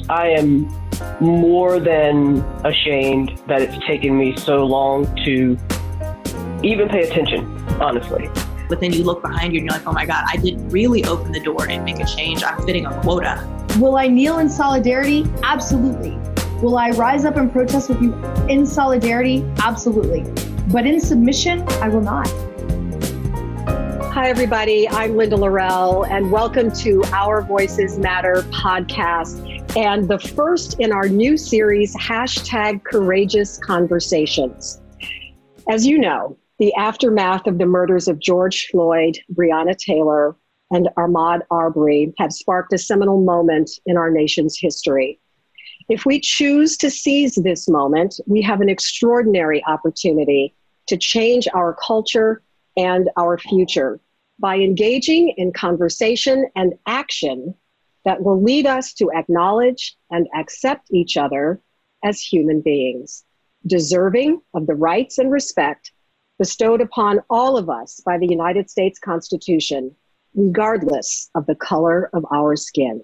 I am more than ashamed that it's taken me so long to even pay attention, honestly. But then you look behind you and you're like, oh my God, I didn't really open the door and make a change. I'm fitting a quota. Will I kneel in solidarity? Absolutely. Will I rise up and protest with you in solidarity? Absolutely. But in submission, I will not. Hi, everybody. I'm Linda Laurel, and welcome to Our Voices Matter podcast, and the first in our new series, #Courageous Conversations. As you know, the aftermath of the murders of George Floyd, Breonna Taylor, and Ahmaud Arbery have sparked a seminal moment in our nation's history. If we choose to seize this moment, we have an extraordinary opportunity to change our culture and our future by engaging in conversation and action that will lead us to acknowledge and accept each other as human beings, deserving of the rights and respect bestowed upon all of us by the United States Constitution, regardless of the color of our skin.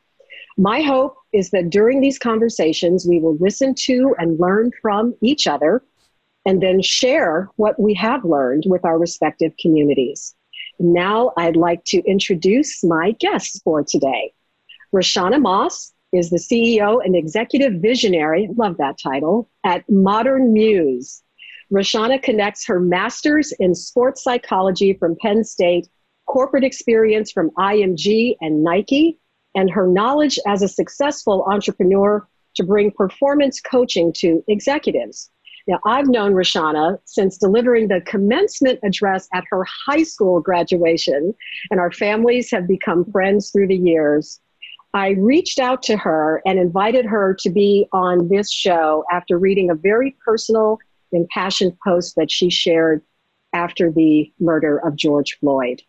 My hope is that during these conversations, we will listen to and learn from each other, and then share what we have learned with our respective communities. Now, I'd like to introduce my guests for today. Roshana Moss is the CEO and executive visionary, love that title, at Modern Muse. Roshana connects her master's in sports psychology from Penn State, corporate experience from IMG and Nike, and her knowledge as a successful entrepreneur to bring performance coaching to executives. Now, I've known Roshana since delivering the commencement address at her high school graduation, and our families have become friends through the years. I reached out to her and invited her to be on this show after reading a very personal, impassioned post that she shared after the murder of George Floyd.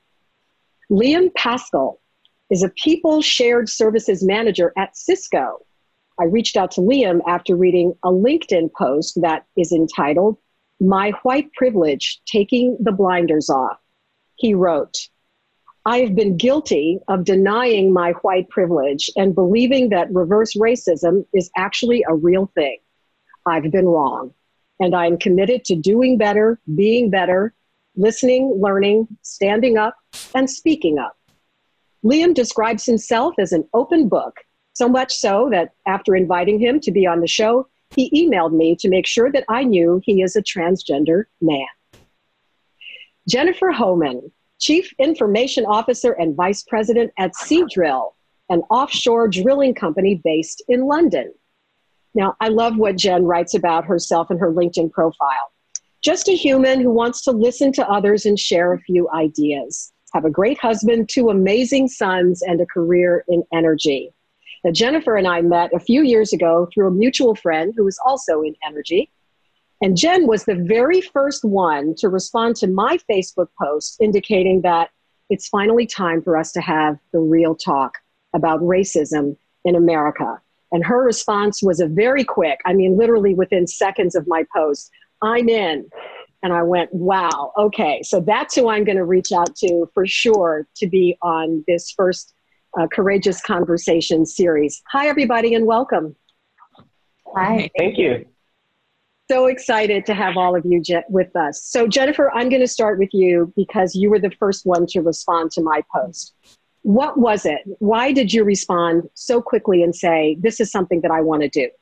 Liam Pascal is a People Shared Services Manager at Cisco. I reached out to Liam after reading a LinkedIn post that is entitled, "My White Privilege, Taking the Blinders Off." He wrote, "I have been guilty of denying my white privilege and believing that reverse racism is actually a real thing. I've been wrong, and I am committed to doing better, being better, listening, learning, standing up, and speaking up." Liam describes himself as an open book, so much so that after inviting him to be on the show, he emailed me to make sure that I knew he is a transgender man. Jennifer Homan, Chief Information Officer and Vice President at Seadrill, an offshore drilling company based in London. Now, I love what Jen writes about herself in her LinkedIn profile. Just a human who wants to listen to others and share a few ideas. Have a great husband, 2 amazing sons, and a career in energy. Now, Jennifer and I met a few years ago through a mutual friend who was also in energy. And Jen was the very first one to respond to my Facebook post indicating that it's finally time for us to have the real talk about racism in America. And her response was a very quick, I mean, literally within seconds of my post, "I'm in." And I went, wow, okay. So that's who I'm going to reach out to for sure to be on this first Courageous Conversation series. Hi, everybody, and welcome. Hi. Thank you. So excited to have all of you with us. So Jennifer, I'm going to start with you because you were the first one to respond to my post. What was it? Why did you respond so quickly and say, this is something that I want to do?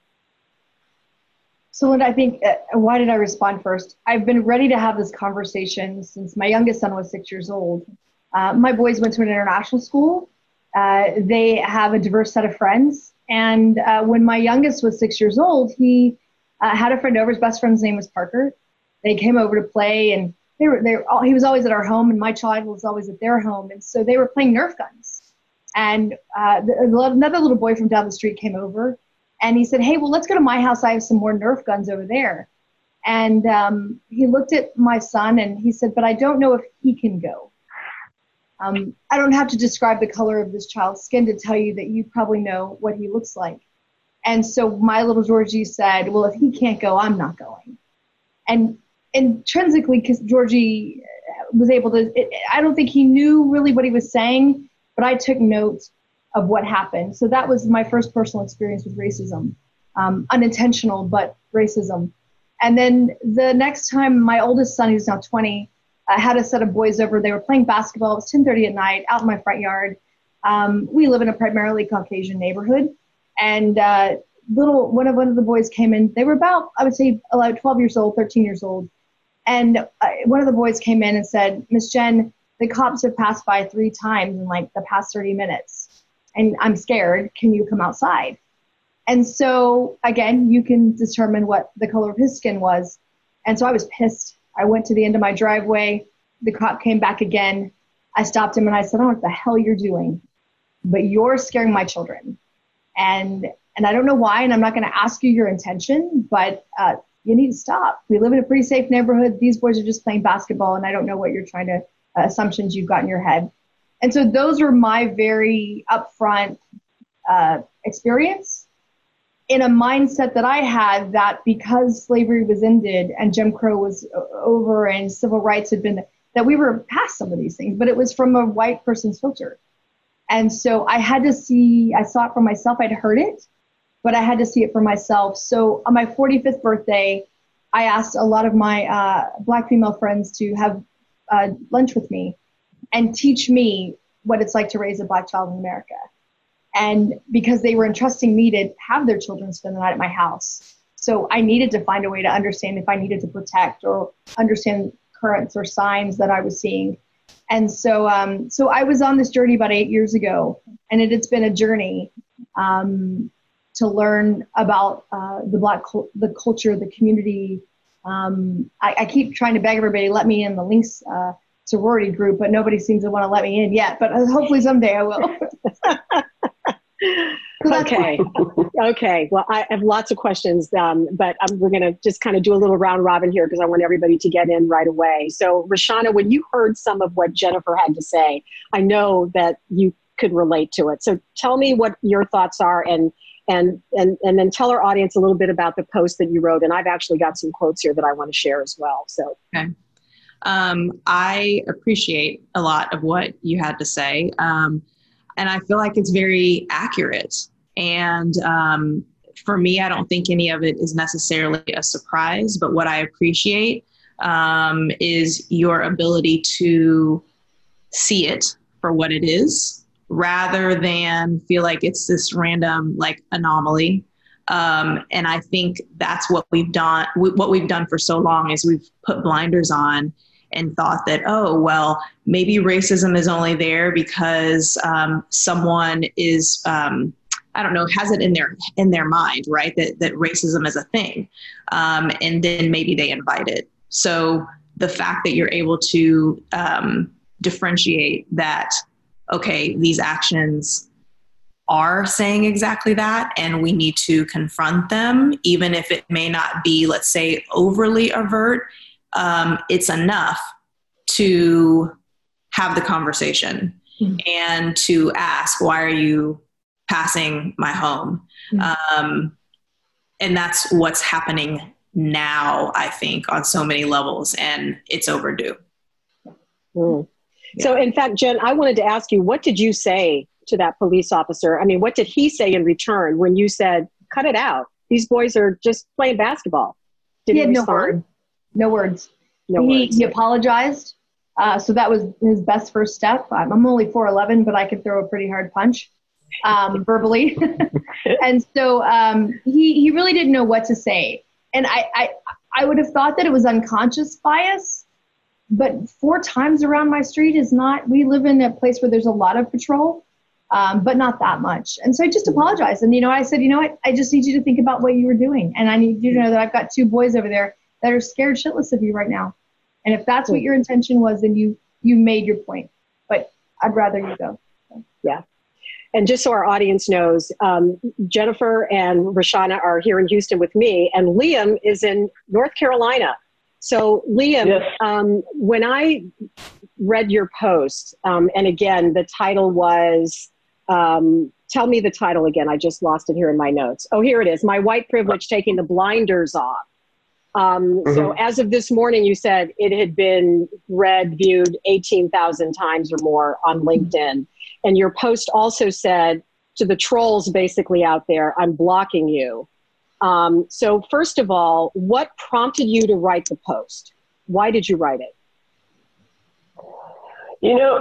So Linda, I think, why did I respond first? I've been ready to have this conversation since my youngest son was 6 years old. My boys went to an international school. They have a diverse set of friends. And when my youngest was 6 years old, he had a friend over. His best friend's name was Parker. They came over to play, and he was always at our home, and my child was always at their home. And so they were playing Nerf guns. And another little boy from down the street came over, and he said, "Hey, well, let's go to my house. I have some more Nerf guns over there." And he looked at my son, and he said, "But I don't know if he can go." I don't have to describe the color of this child's skin to tell you that you probably know what he looks like. And so my little Georgie said, "Well, if he can't go, I'm not going." And intrinsically, because Georgie was able to, I don't think he knew really what he was saying, but I took notes. of what happened. So that was my first personal experience with racism, unintentional, but racism. And then the next time, my oldest son, who's now 20, had a set of boys over. They were playing basketball. It was 10:30 at night out in my front yard. We live in a primarily Caucasian neighborhood. And one of the boys came in. They were about, I would say, 12 years old, 13 years old. And one of the boys came in and said, "Miss Jen, the cops have passed by 3 times in like the past 30 minutes. And I'm scared. Can you come outside?" And so, again, you can determine what the color of his skin was. And so I was pissed. I went to the end of my driveway. The cop came back again. I stopped him and I said, "I don't know what the hell you're doing, but you're scaring my children. And I don't know why, and I'm not going to ask you your intention, but you need to stop. We live in a pretty safe neighborhood. These boys are just playing basketball, and I don't know what you're trying to, assumptions you've got in your head." And so those are my very upfront experience in a mindset that I had, that because slavery was ended and Jim Crow was over and civil rights had been, that we were past some of these things, but it was from a white person's filter. And so I saw it for myself. I'd heard it, but I had to see it for myself. So on my 45th birthday, I asked a lot of my Black female friends to have lunch with me and teach me what it's like to raise a Black child in America. And because they were entrusting me to have their children spend the night at my house. So I needed to find a way to understand if I needed to protect or understand currents or signs that I was seeing. And so I was on this journey about 8 years ago, and it's been a journey to learn about the culture, the community. I keep trying to beg everybody, let me in the Lynx sorority group, but nobody seems to want to let me in yet, but hopefully someday I will. Okay. Well, I have lots of questions, but we're going to just kind of do a little round robin here because I want everybody to get in right away. So, Roshana, when you heard some of what Jennifer had to say, I know that you could relate to it. So tell me what your thoughts are, and then tell our audience a little bit about the post that you wrote. And I've actually got some quotes here that I want to share as well. So, okay. I appreciate a lot of what you had to say. And I feel like it's very accurate. And for me, I don't think any of it is necessarily a surprise, but what I appreciate is your ability to see it for what it is, rather than feel like it's this random like anomaly. And I think that's what we've done. What we've done for so long is we've put blinders on and thought that, oh, well, maybe racism is only there because someone is, I don't know, has it in their mind, right? That racism is a thing. And then maybe they invite it. So the fact that you're able to differentiate that, okay, these actions are saying exactly that, and we need to confront them, even if it may not be, let's say, overly overt. It's enough to have the conversation and to ask, why are you passing my home? And that's what's happening now, I think, on so many levels, and it's overdue. Yeah. So in fact, Jen, I wanted to ask you, what did you say to that police officer? I mean, what did he say in return when you said, cut it out? These boys are just playing basketball. Did he had respond? No words. He apologized. So that was his best first step. I'm only 4'11", but I could throw a pretty hard punch verbally. And so he really didn't know what to say. And I would have thought that it was unconscious bias, but 4 times around my street is not. We live in a place where there's a lot of patrol, but not that much. And so I just apologized. And, I said, I just need you to think about what you were doing. And I need you to know that I've got 2 boys over there that are scared shitless of you right now. And if that's what your intention was, then you made your point. But I'd rather you go. So. Yeah. And just so our audience knows, Jennifer and Roshana are here in Houston with me, and Liam is in North Carolina. So Liam, yes. When I read your post, and again, the title was, tell me the title again. I just lost it here in my notes. Oh, here it is. My White Privilege Taking the Blinders Off. So as of this morning, you said it had been read, viewed 18,000 times or more on LinkedIn. And your post also said to the trolls basically out there, I'm blocking you. So first of all, what prompted you to write the post? Why did you write it? You know,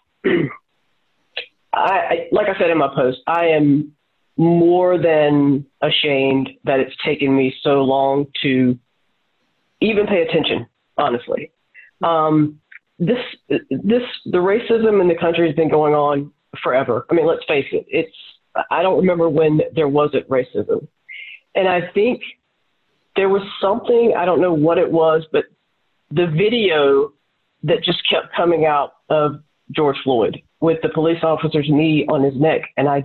like I said in my post, I am more than ashamed that it's taken me so long to even pay attention, honestly. The racism in the country has been going on forever. I mean, let's face it, I don't remember when there wasn't racism. And I think there was something, I don't know what it was, but the video that just kept coming out of George Floyd with the police officer's knee on his neck. And I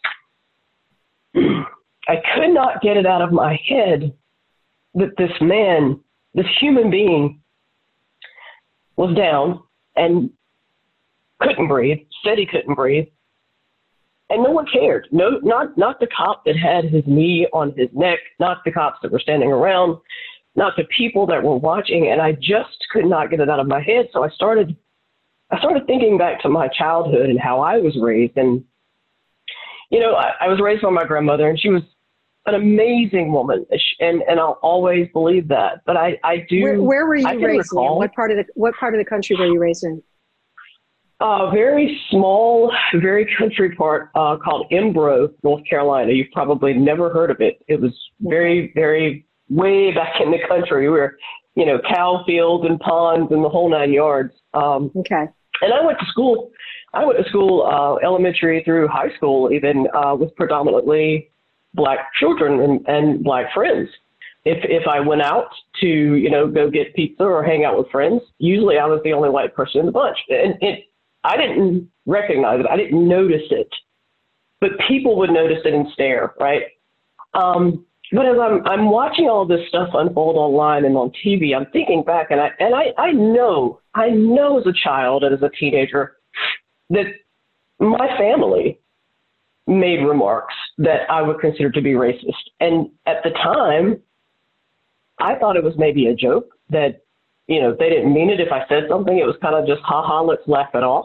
could not get it out of my head that this man, this human being, was down and couldn't breathe, said he couldn't breathe. And no one cared. No, not the cop that had his knee on his neck, not the cops that were standing around, not the people that were watching. And I just could not get it out of my head. So I started thinking back to my childhood and how I was raised. And, you know, I was raised by my grandmother, and she was an amazing woman. And I'll always believe that. But I do. Where were you raised in? What part of the country were you raised in? A very small, very country part called Embro, North Carolina. You've probably never heard of it. It was very, very way back in the country where, you know, cow fields and ponds and the whole 9 yards. Okay. And I went to school, elementary through high school, even with predominantly Black children and Black friends. If I went out to, you know, go get pizza or hang out with friends, usually I was the only white person in the bunch. And I didn't recognize it. I didn't notice it, but people would notice it and stare, right? But as I'm watching all this stuff unfold online and on TV, I'm thinking back, and I know as a child and as a teenager that my family made remarks that I would consider to be racist. And at the time, I thought it was maybe a joke that, you know, they didn't mean it. If I said something, it was kind of just, ha, let's laugh it off.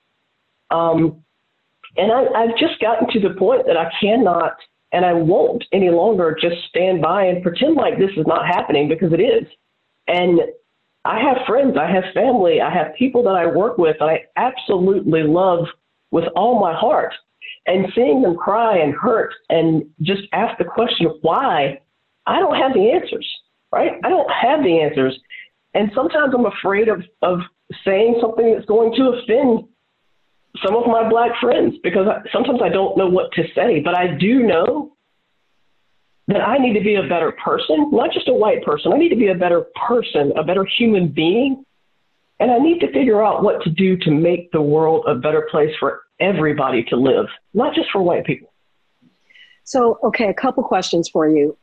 And I've just gotten to the point that I cannot, and I won't any longer just stand by and pretend like this is not happening, because it is. And I have friends, I have family, I have people that I work with that I absolutely love with all my heart. And seeing them cry and hurt and just ask the question of why, I don't have the answers, right? I don't have the answers. And sometimes I'm afraid of saying something that's going to offend some of my Black friends, because sometimes I don't know what to say. But I do know that I need to be a better person, not just a white person. I need to be a better person, a better human being. And I need to figure out what to do to make the world a better place for everybody to live, not just for white people. So, okay, a couple questions for you.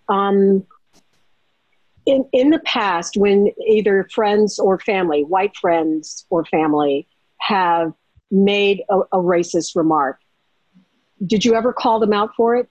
In the past, when either friends or family, white friends or family, have made a racist remark, did you ever call them out for it?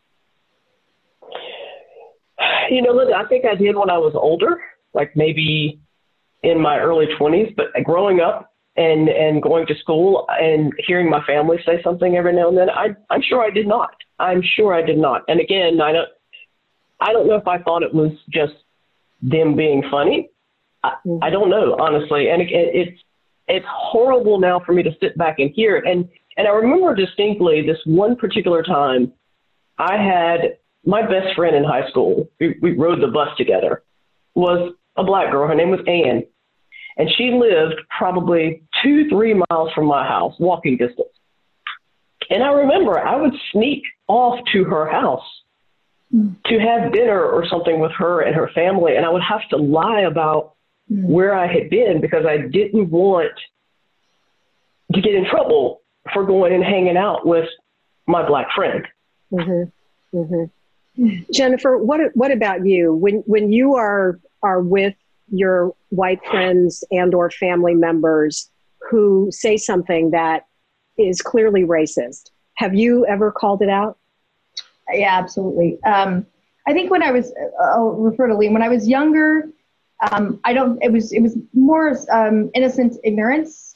You know, Linda, I think I did when I was older, like maybe in my early 20s, but growing up and going to school and hearing my family say something every now and then, I'm sure I did not. I'm sure I did not. And again, I don't know if I thought it was just them being funny. I don't know, honestly. And it's horrible now for me to sit back and hear it. And I remember distinctly this one particular time I had my best friend in high school. We rode the bus together, was a Black girl. Her name was Ann. And she lived probably 2-3 miles from my house, walking distance. And I remember I would sneak off to her house to have dinner or something with her and her family. And I would have to lie about where I had been, because I didn't want to get in trouble for going and hanging out with my Black friend. Mm-hmm. Mm-hmm. Jennifer, what about you? When you are with your white friends and or family members who say something that is clearly racist, have you ever called it out? Yeah, absolutely. I think when I was, I'll refer to Lee, when I was younger, it was more innocent ignorance.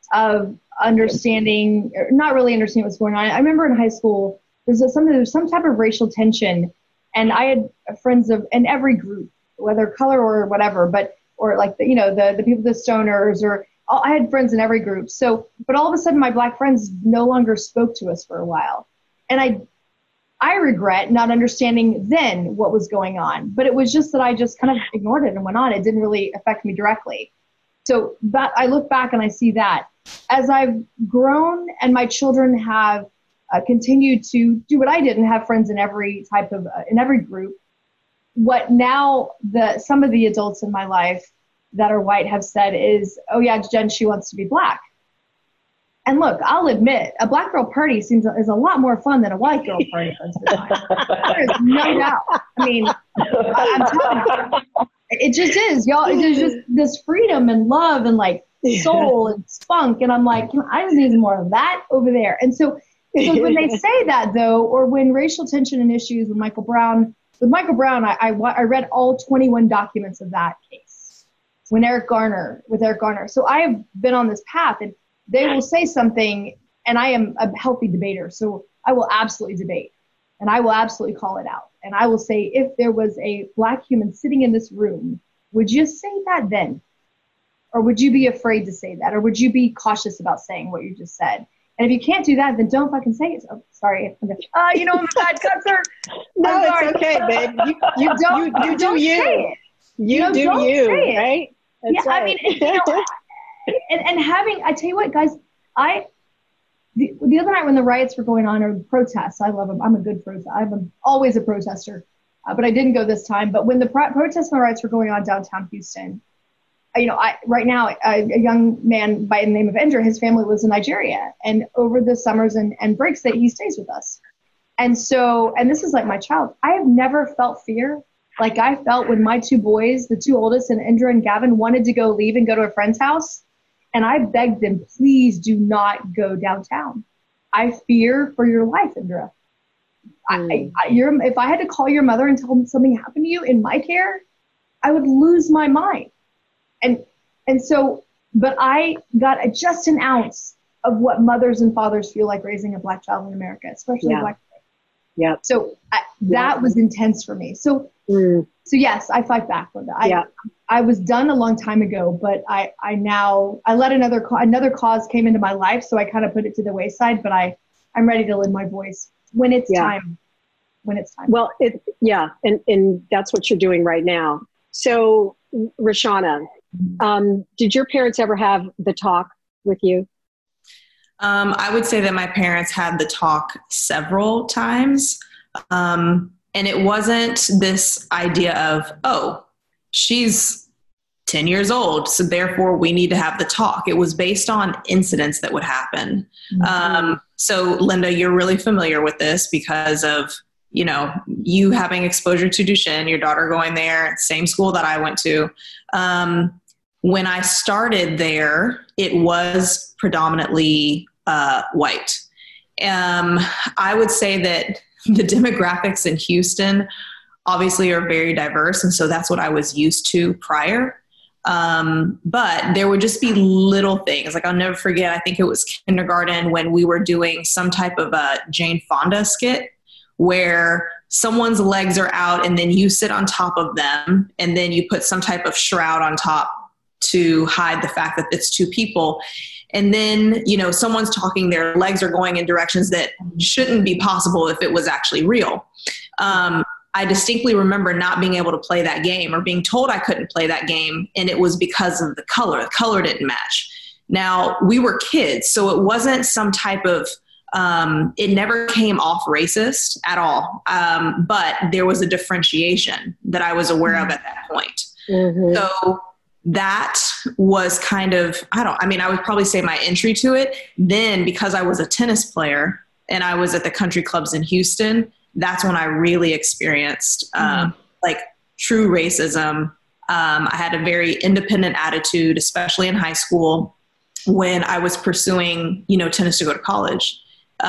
of understanding, or not really understanding what's going on. I remember in high school, there's some type of racial tension, and I had friends in every group, whether color or whatever, or like the people, the stoners, I had friends in every group. So, but all of a sudden my Black friends no longer spoke to us for a while. And I regret not understanding then what was going on, but it was just that I just kind of ignored it and went on. It didn't really affect me directly. So I look back and I see that as I've grown and my children have continued to do what I did and have friends in every type of, in every group, what now some of the adults in my life that are white have said is, oh yeah, Jen, she wants to be Black. And look, I'll admit, a Black girl party is a lot more fun than a white girl party. There's no doubt. I mean, I'm telling you, it just is, y'all. There's just this freedom and love and like soul and spunk. And I'm like, I just need more of that over there. And so when they say that though, or when racial tension and issues with Michael Brown, I read all 21 documents of that case. With Eric Garner. So I have been on this path, and they will say something, and I am a healthy debater. So I will absolutely debate, and I will absolutely call it out. And I will say, if there was a Black human sitting in this room, would you say that then? Or would you be afraid to say that? Or would you be cautious about saying what you just said? And if you can't do that, then don't fucking say it. Oh, sorry. I'm a bad cusser. No, it's okay, babe. You do you. You do you, right? That's yeah, right. I mean, and having, I tell you what, guys, the other night when the riots were going on, or the protests, I love them. I'm a good protester. I'm always a protester, but I didn't go this time. But when the protests and the riots were going on downtown Houston, right now, a young man by the name of Indra, his family lives in Nigeria, and over the summers and breaks that he stays with us. And so, and this is like my child, I have never felt fear like I felt when my two boys, the two oldest, and Indra and Gavin, wanted to leave and go to a friend's house. And I begged them, please do not go downtown. I fear for your life, Indra. If I had to call your mother and tell them something happened to you in my care, I would lose my mind. And so, but I got just an ounce of what mothers and fathers feel like raising a Black child in America, especially a Black child. Yeah. So that was intense for me. So yes, I fight back with it. I was done a long time ago, but I let another cause came into my life. So I kind of put it to the wayside, but I'm ready to lend my voice when it's time. When it's time. Well, and that's what you're doing right now. So Rashana, did your parents ever have the talk with you? I would say that my parents had the talk several times. And it wasn't this idea of, oh, she's 10 years old, so therefore we need to have the talk. It was based on incidents that would happen. Mm-hmm. So Linda, you're really familiar with this because of, you having exposure to Duchenne, your daughter going there, same school that I went to. When I started there, it was predominantly white. I would say that the demographics in Houston obviously are very diverse, and so that's what I was used to prior. But there would just be little things. Like I'll never forget, I think it was kindergarten when we were doing some type of a Jane Fonda skit where someone's legs are out and then you sit on top of them and then you put some type of shroud on top to hide the fact that it's two people. And then, someone's talking, their legs are going in directions that shouldn't be possible if it was actually real. I distinctly remember not being able to play that game or being told I couldn't play that game. And it was because of the color. The color didn't match. Now, we were kids, so it wasn't some type of, it never came off racist at all. But there was a differentiation that I was aware of at that point. Mm-hmm. So that was kind of, I would probably say my entry to it. Then because I was a tennis player and I was at the country clubs in Houston, that's when I really experienced like true racism. I had a very independent attitude, especially in high school when I was pursuing, tennis to go to college.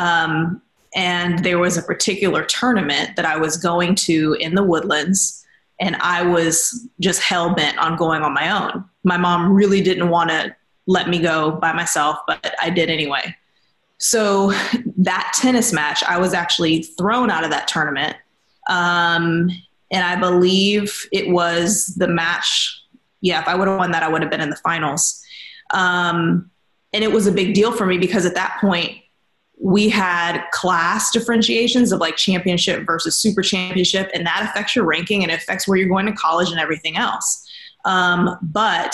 And there was a particular tournament that I was going to in the Woodlands, and I was just hell bent on going on my own. My mom really didn't want to let me go by myself, but I did anyway. So that tennis match, I was actually thrown out of that tournament. And I believe it was the match. Yeah, if I would have won that, I would have been in the finals. And it was a big deal for me because at that point we had class differentiations of like championship versus super championship, and that affects your ranking and it affects where you're going to college and everything else. But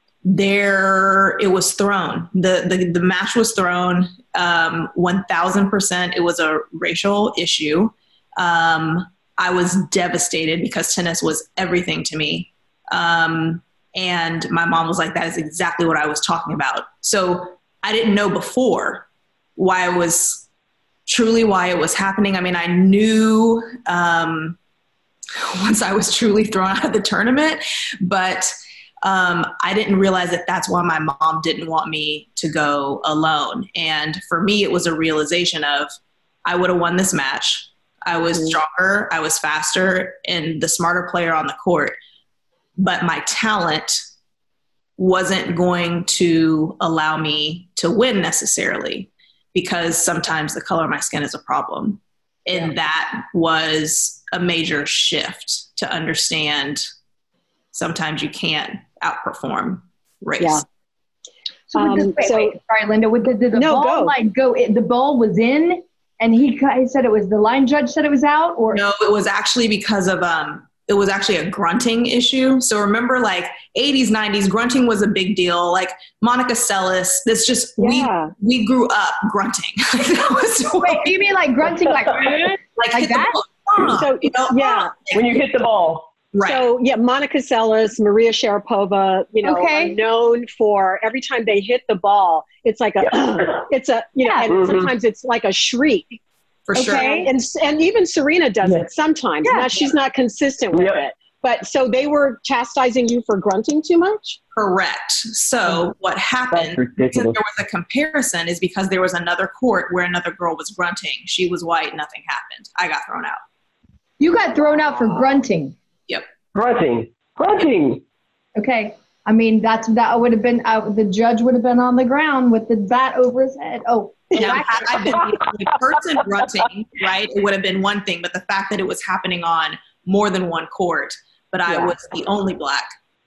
it was thrown. The match was thrown 1,000%. It was a racial issue. I was devastated because tennis was everything to me. And my mom was like, that is exactly what I was talking about. So I didn't know before why it was happening. I mean, I knew once I was truly thrown out of the tournament, but I didn't realize that that's why my mom didn't want me to go alone. And for me, it was a realization of I would have won this match. I was stronger, I was faster, and the smarter player on the court. But my talent wasn't going to allow me to win necessarily, because sometimes the color of my skin is a problem. And that was a major shift to understand sometimes you can't outperform race. Yeah. So, sorry, Linda, did the ball go? The ball was in, and he said it was the line judge said it was out, or no? It was actually because of it was actually a grunting issue. So remember, like 80s, 90s, grunting was a big deal. Like Monica Seles, that's just we grew up grunting. Wait, you mean like grunting, like that? So when you hit the ball. Right. So Monica Seles, Maria Sharapova, are known for every time they hit the ball, it's like and sometimes it's like a shriek. For sure. And even Serena does it sometimes. Now she's not consistent with it. But so they were chastising you for grunting too much? Correct. So what happened, since there was a comparison, is because there was another court where another girl was grunting. She was white, nothing happened. I got thrown out. You got thrown out for grunting? Yep. Grunting. Okay. I mean, that would have been, the judge would have been on the ground with the bat over his head. Oh. Now, had I been the only person grunting, right, it would have been one thing. But the fact that it was happening on more than one court, but I was the only Black,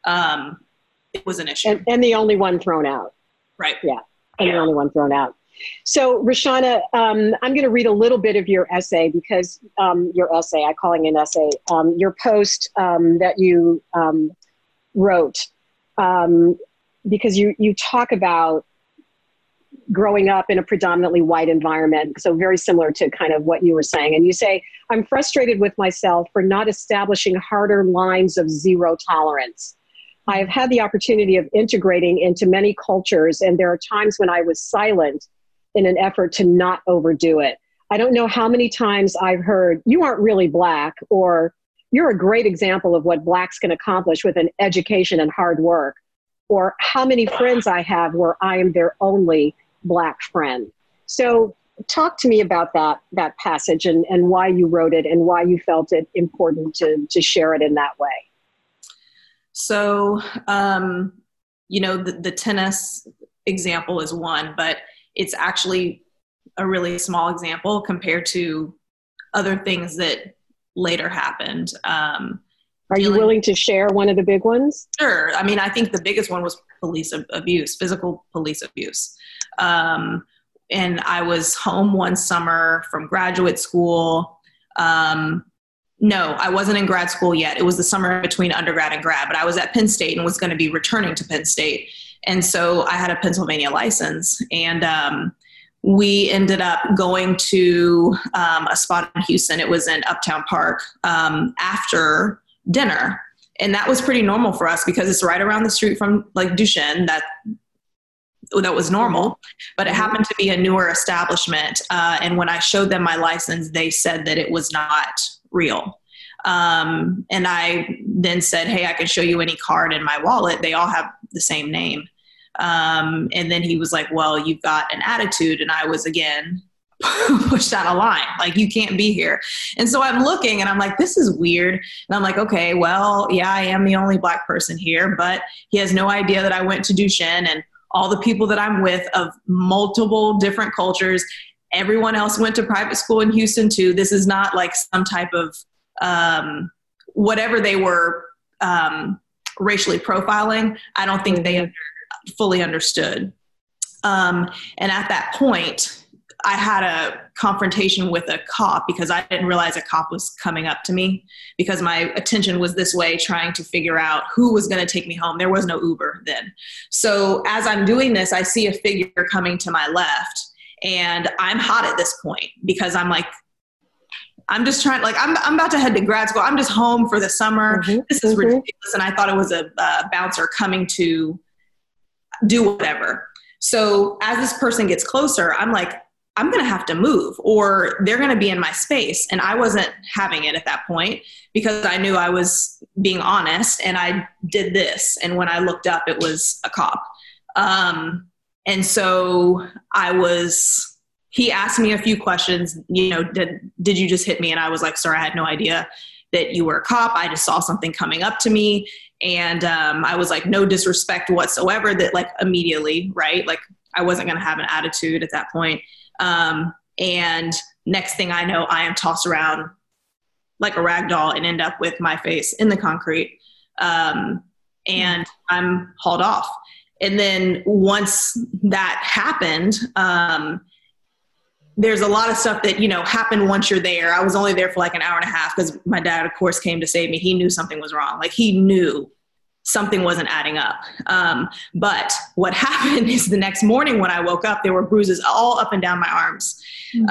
it was an issue. And the only one thrown out. Right. Yeah. And the only one thrown out. So, Rashana, I'm going to read a little bit of your essay because I'm calling it an essay, your post that you wrote, because you talk about growing up in a predominantly white environment. So very similar to kind of what you were saying. And you say, I'm frustrated with myself for not establishing harder lines of zero tolerance. I have had the opportunity of integrating into many cultures, and there are times when I was silent in an effort to not overdo it. I don't know how many times I've heard, you aren't really Black, or you're a great example of what Blacks can accomplish with an education and hard work, or how many friends I have where I am their only Black friend. So talk to me about that passage and why you wrote it and why you felt it important to share it in that way. So, the tennis example is one, but it's actually a really small example compared to other things that later happened. Are you willing to share one of the big ones? Sure. I mean, I think the biggest one was police abuse, physical police abuse. And I was home one summer from graduate school. No, I wasn't in grad school yet. It was the summer between undergrad and grad, but I was at Penn State and was going to be returning to Penn State. And so I had a Pennsylvania license, and we ended up going to a spot in Houston. It was in Uptown Park after dinner. And that was pretty normal for us because it's right around the street from like Duchenne. That was normal, but it happened to be a newer establishment. And when I showed them my license, they said that it was not real. And I then said, hey, I can show you any card in my wallet. They all have the same name. And then he was like, well, you've got an attitude. And I was again pushed out of line. Like, you can't be here. And so I'm looking and I'm like, this is weird. And I'm like, okay, well, yeah, I am the only Black person here, but he has no idea that I went to Duchenne. And all the people that I'm with of multiple different cultures. Everyone else went to private school in Houston too. This is not like some type of whatever they were racially profiling. I don't think they fully understood. And at that point, I had a confrontation with a cop because I didn't realize a cop was coming up to me because my attention was this way, trying to figure out who was going to take me home. There was no Uber then. So as I'm doing this, I see a figure coming to my left, and I'm hot at this point because I'm like, I'm just trying, like, I'm about to head to grad school. I'm just home for the summer. This is ridiculous. And I thought it was a bouncer coming to do whatever. So as this person gets closer, I'm like, I'm going to have to move or they're going to be in my space. And I wasn't having it at that point because I knew I was being honest, and I did this. And when I looked up, it was a cop. And so he asked me a few questions, did you just hit me? And I was like, sir, I had no idea that you were a cop. I just saw something coming up to me. And I was like, no disrespect whatsoever, that like immediately, right? Like I wasn't going to have an attitude at that point. And next thing I know, I am tossed around like a rag doll and end up with my face in the concrete. And I'm hauled off. And then once that happened, there's a lot of stuff that, happened once you're there. I was only there for like an hour and a half because my dad, of course, came to save me. He knew something was wrong. Like he knew something wasn't adding up. But what happened is the next morning when I woke up, there were bruises all up and down my arms.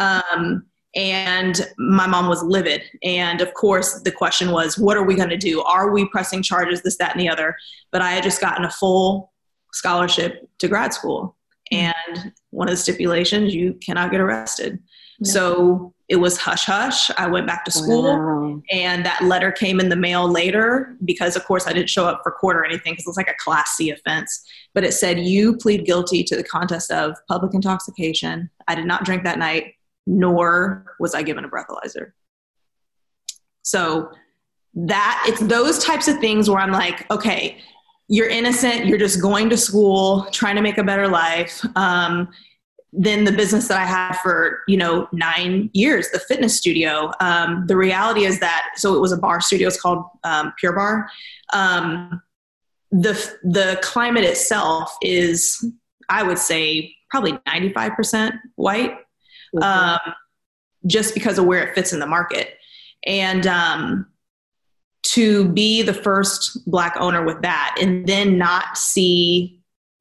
And my mom was livid. And of course, the question was, what are we going to do? Are we pressing charges, this, that, and the other? But I had just gotten a full scholarship to grad school. And one of the stipulations, you cannot get arrested. No. So it was hush hush. I went back to school and that letter came in the mail later because of course I didn't show up for court or anything because it was like a Class C offense, but it said you plead guilty to the contest of public intoxication. I did not drink that night, nor was I given a breathalyzer. So it's those types of things where I'm like, okay, you're innocent. You're just going to school, trying to make a better life. Then the business that I had for, 9 years, the fitness studio, the reality is that, so it was a bar studio. It's called Pure Barre. The climate itself is, I would say, probably 95% white, just because of where it fits in the market. And to be the first Black owner with that and then not see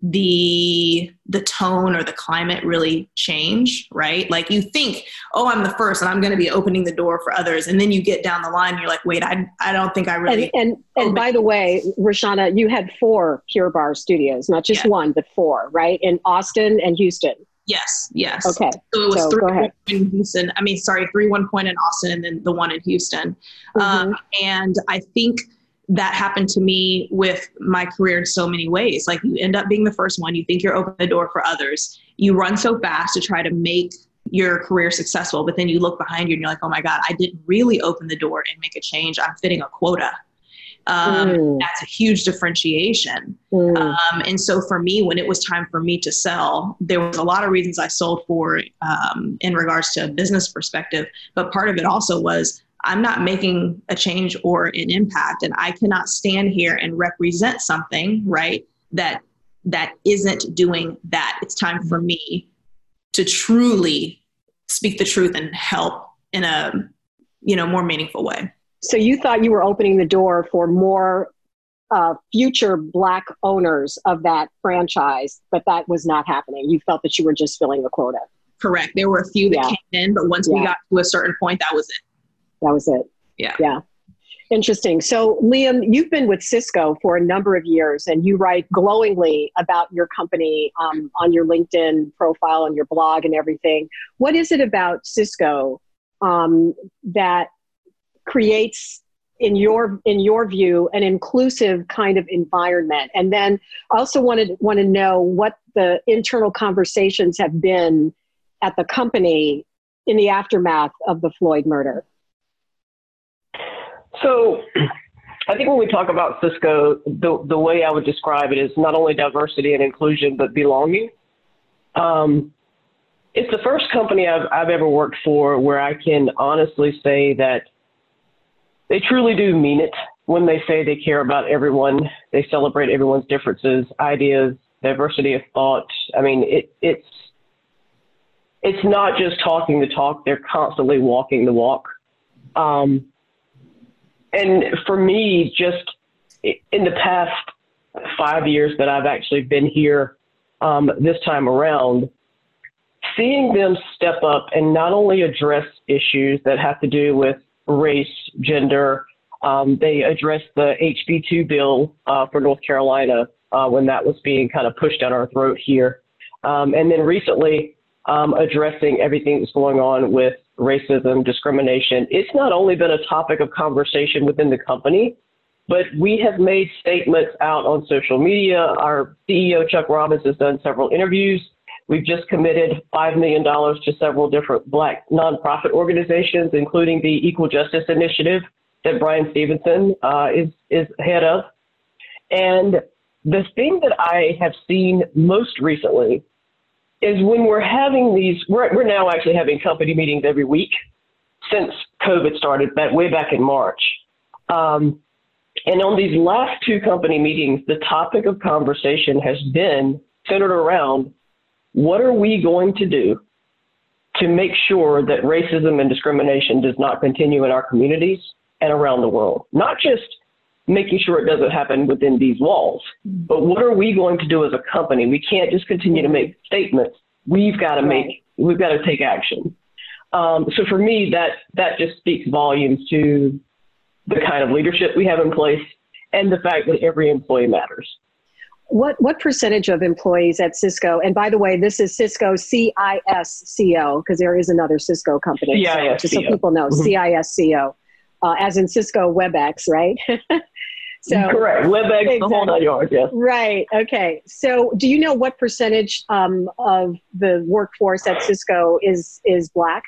the tone or the climate really change, right? Like you think, oh, I'm the first and I'm going to be opening the door for others. And then you get down the line and you're like, wait, I don't think I really. And by the way, Rashana, you had 4 Pure Barre studios, not just one, but 4, right? In Austin and Houston. Yes. Okay. So it was 3 in Houston. 3 point in Austin and then the one in Houston. And I think that happened to me with my career in so many ways. Like you end up being the first one. You think you're opening the door for others. You run so fast to try to make your career successful, but then you look behind you and you're like, oh my God, I didn't really open the door and make a change. I'm fitting a quota. That's a huge differentiation. And so for me, when it was time for me to sell, there was a lot of reasons I sold for in regards to a business perspective. But part of it also was I'm not making a change or an impact, and I cannot stand here and represent something, right, that isn't doing that. It's time for me to truly speak the truth and help in a, more meaningful way. So you thought you were opening the door for more future Black owners of that franchise, but that was not happening. You felt that you were just filling a quota. Correct. There were a few that came in, but once we got to a certain point, that was it. That was it. Yeah. Interesting. So Liam, you've been with Cisco for a number of years and you write glowingly about your company on your LinkedIn profile, on your blog and everything. What is it about Cisco that creates, in your view, an inclusive kind of environment? And then I also want to know what the internal conversations have been at the company in the aftermath of the Floyd murder. So I think when we talk about Cisco, the way I would describe it is not only diversity and inclusion, but belonging. It's the first company I've ever worked for where I can honestly say that they truly do mean it when they say they care about everyone. They celebrate everyone's differences, ideas, diversity of thought. I mean, it's not just talking the talk. They're constantly walking the walk. And for me, just in the past 5 years that I've actually been here this time around, seeing them step up and not only address issues that have to do with race, gender, they addressed the HB2 bill for North Carolina when that was being kind of pushed down our throat here. And then recently addressing everything that's going on with racism, discrimination. It's not only been a topic of conversation within the company, but we have made statements out on social media. Our CEO, Chuck Robbins, has done several interviews. We've just committed $5 million to several different Black nonprofit organizations, including the Equal Justice Initiative that Brian Stevenson is head of. And the thing that I have seen most recently is when we're having we're now actually having company meetings every week since COVID started, way back in March. And on these last two company meetings, the topic of conversation has been centered around what are we going to do to make sure that racism and discrimination does not continue in our communities and around the world? Not just making sure it doesn't happen within these walls, but what are we going to do as a company? We can't just continue to make statements. We've got to take action. So for me, that just speaks volumes to the kind of leadership we have in place and the fact that every employee matters. What percentage of employees at Cisco, and by the way, this is Cisco CISCO, because there is another Cisco company, so just so people know, CISCO, as in Cisco WebEx, right? So correct, WebEx, exactly. The whole 9 yards, yes. Right, okay. So do you know what percentage of the workforce at Cisco is Black?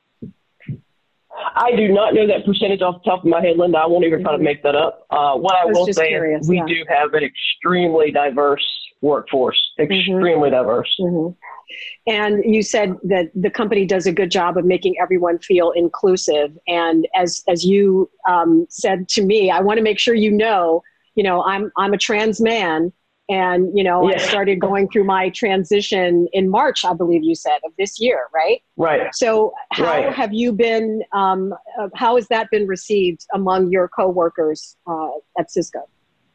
I do not know that percentage off the top of my head, Linda. I won't even try to make that up. What I will say is we do have an extremely diverse workforce, extremely diverse. And you said that the company does a good job of making everyone feel inclusive. And as you said to me, I want to make sure I'm a trans man. And, I started going through my transition in March, I believe you said, of this year, right? Right. So how have you been, how has that been received among your coworkers at Cisco?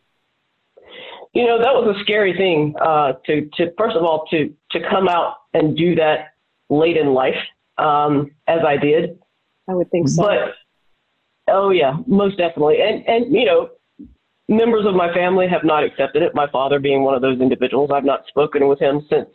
That was a scary thing to first of all, to come out and do that late in life, as I did. I would think so. But, oh yeah, most definitely. And members of my family have not accepted it. My father being one of those individuals. I've not spoken with him since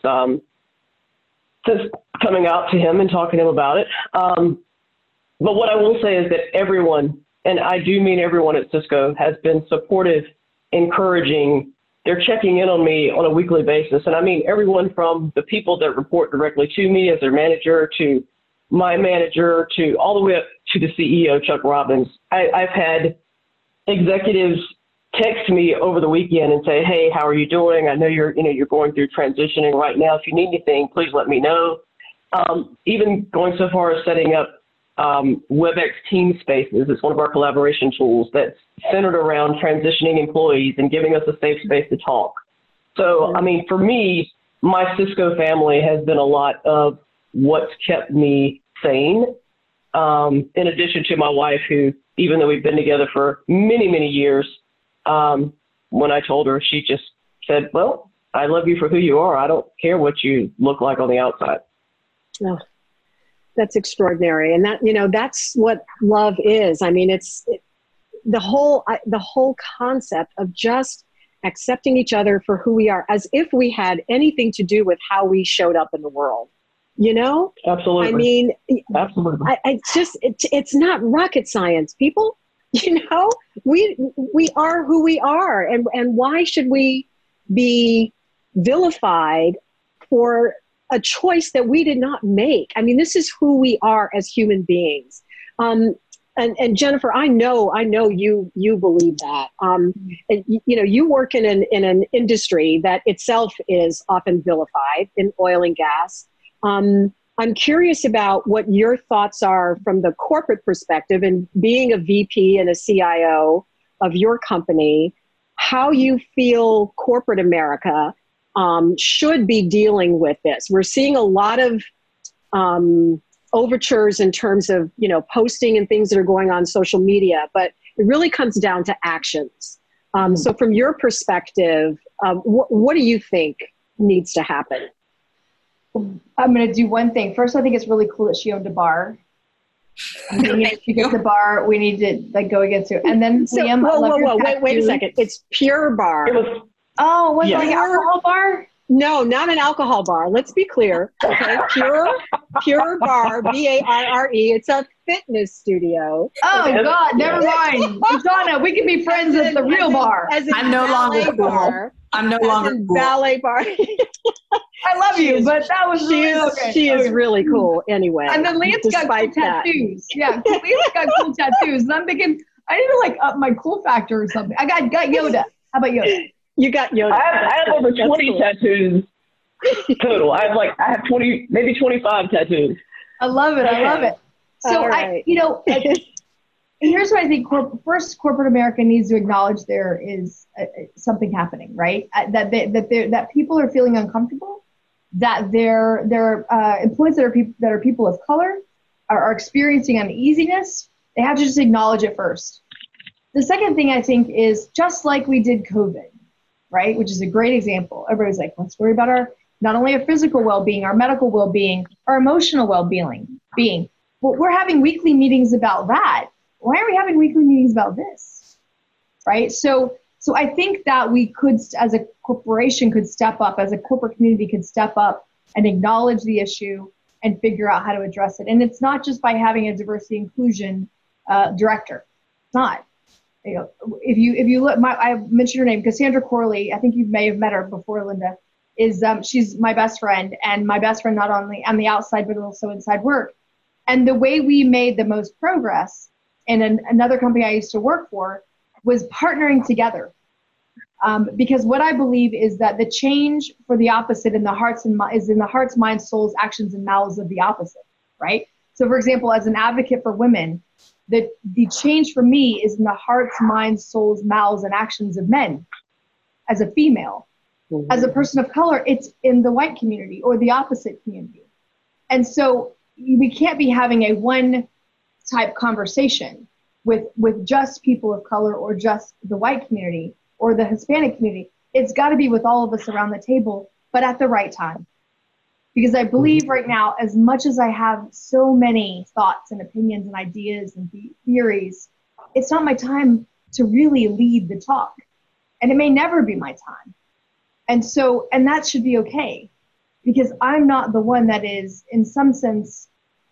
coming out to him and talking to him about it. But what I will say is that everyone, and I do mean everyone at Cisco, has been supportive, encouraging. They're checking in on me on a weekly basis. And I mean everyone from the people that report directly to me as their manager, to my manager, to all the way up to the CEO, Chuck Robbins. I've had executives text me over the weekend and say, hey, how are you doing? I know you're going through transitioning right now. If you need anything, please let me know. Even going so far as setting up WebEx Team Spaces. It's one of our collaboration tools that's centered around transitioning employees and giving us a safe space to talk. So, I mean, for me, my Cisco family has been a lot of what's kept me sane. In addition to my wife, who, even though we've been together for many, many years, when I told her, she just said, well, I love you for who you are. I don't care what you look like on the outside. Oh, that's extraordinary. And that, that's what love is. I mean, the whole concept of just accepting each other for who we are, as if we had anything to do with how we showed up in the world, Absolutely. I mean, absolutely. It's not rocket science, people. We are who we are, and why should we be vilified for a choice that we did not make? I mean, this is who we are as human beings. And Jennifer, I know you believe that. And, you work in an industry that itself is often vilified in oil and gas. I'm curious about what your thoughts are from the corporate perspective and being a VP and a CIO of your company, how you feel corporate America should be dealing with this. We're seeing a lot of overtures in terms of, posting and things that are going on social media, but it really comes down to actions. So from your perspective, what do you think needs to happen? I'm going to do one thing. First, I think it's really cool that she owned a bar. If you get the bar, we need to go against you. And then Liam, whoa, wait a second. It's Pure Bar. Was it like an alcohol bar? No, not an alcohol bar. Let's be clear. Okay, Pure Bar, Barre. It's a fitness studio. Oh God, never mind. Donna, we can be friends at the real bar. I'm no longer cool. I'm no longer cool. Ballet bar. I love you, but that was she is really cool anyway. And then Liam's got cool tattoos. Yeah, Liam's got cool tattoos. And I'm thinking, I need to up my cool factor or something. I got Yoda. How about Yoda? You got Yoda. I have over 20 tattoos total. I have 20, maybe 25 tattoos. I love it. I love it. So right. Here's what I think. First, corporate America needs to acknowledge there is something happening, right? That people are feeling uncomfortable. That their employees that are people of color are experiencing uneasiness. They have to just acknowledge it first. The second thing I think is just like we did COVID, right? Which is a great example. Everybody's like, let's worry about not only our physical well-being, our medical well-being, our emotional well-being. Well, we're having weekly meetings about that. Why are we having weekly meetings about this? Right? So I think that we could, as a corporation, could step up, as a corporate community could step up and acknowledge the issue and figure out how to address it. And it's not just by having a diversity inclusion director. It's not. If you look, I mentioned her name, Cassandra Corley. I think you may have met her before, Linda. She's my best friend, and my best friend not only on the outside but also inside work. And the way we made the most progress in another company I used to work for was partnering together. Because what I believe is that the change for the opposite is in the hearts, minds, souls, actions, and mouths of the opposite, right? So for example, as an advocate for women, the change for me is in the hearts, minds, souls, mouths, and actions of men as a female. Mm-hmm. As a person of color, it's in the white community or the opposite community. And so we can't be having a one type conversation with just people of color or just the white community or the Hispanic community. It's got to be with all of us around the table, but at the right time. Because I believe right now, as much as I have so many thoughts and opinions and ideas and theories, it's not my time to really lead the talk. And it may never be my time. And that should be okay. Because I'm not the one that is, in some sense,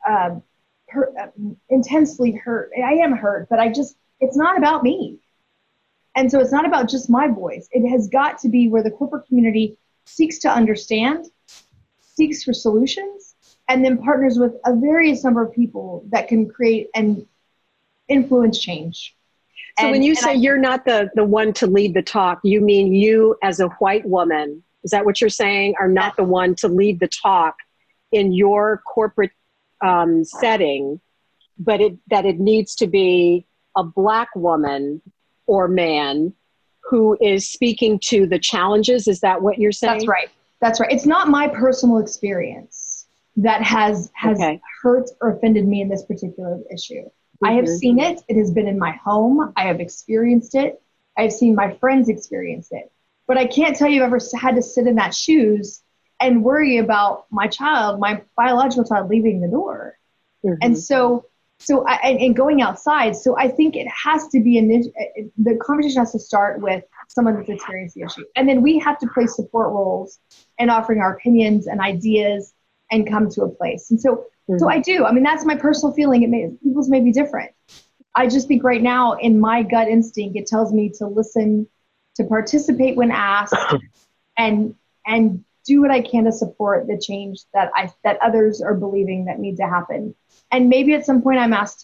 intensely hurt. I am hurt, but it's not about me. And so it's not about just my voice. It has got to be where the corporate community seeks to understand, seeks for solutions, and then partners with a various number of people that can create and influence change. So when you say you're not the one to lead the talk, you mean you as a white woman, is that what you're saying, are not the one to lead the talk in your corporate setting, but that it needs to be a Black woman or man who is speaking to the challenges? Is that what you're saying? That's right. It's not my personal experience that has hurt or offended me in this particular issue. Mm-hmm. I have seen it. It has been in my home. I have experienced it. I have seen my friends experience it. But I can't tell you I've ever had to sit in that shoes and worry about my child, my biological child, leaving the door. Mm-hmm. And so going outside. So I think it has to be the conversation has to start with someone that's experienced the issue. And then we have to play support roles in offering our opinions and ideas and come to a place. And so I do. I mean, that's my personal feeling. People's may be different. I just think right now in my gut instinct, it tells me to listen, to participate when asked, and do what I can to support the change that others are believing that need to happen. And maybe at some point I'm asked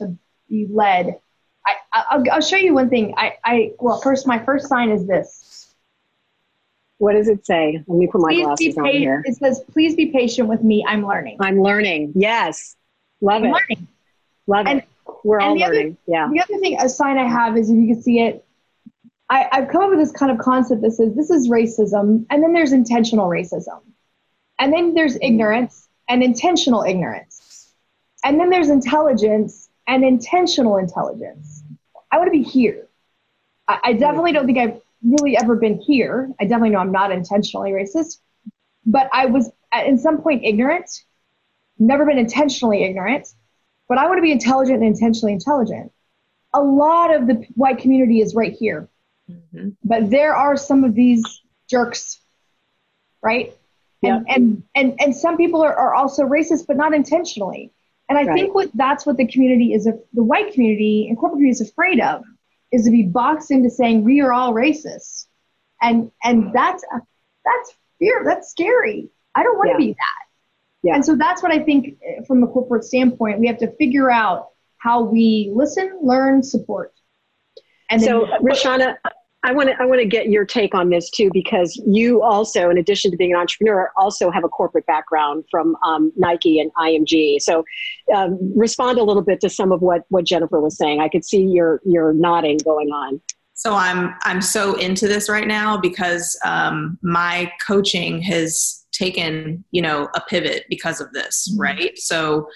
be led. I'll show you one thing. Well, first, my first sign is this. What does it say? Let me put my glasses on here. It says, please be patient with me. I'm learning. I'm learning. Yes. Love it. Learning. Love it. We're all learning. Yeah. The other thing, a sign I have is, if you can see it, I've come up with this kind of concept that says this is racism, and then there's intentional racism. And then there's ignorance and intentional ignorance. And then there's intelligence and intentional intelligence. I want to be here. I definitely don't think I've really ever been here. I definitely know I'm not intentionally racist, but I was at some point ignorant, never been intentionally ignorant, but I want to be intelligent and intentionally intelligent. A lot of the white community is right here, but there are some of these jerks, right? Yeah. And some people are also racist, but not intentionally. And I think that's what the community is, the white community and corporate community is afraid of, is to be boxed into saying we are all racist. And that's fear. That's scary. I don't want to be that. Yeah. And so that's what I think from a corporate standpoint, we have to figure out how we listen, learn, support. And so Rishana, I want to get your take on this too, because you also, in addition to being an entrepreneur, also have a corporate background from Nike and IMG. So respond a little bit to some of what Jennifer was saying. I could see your nodding going on. So I'm so into this right now because my coaching has taken, a pivot because of this, right? So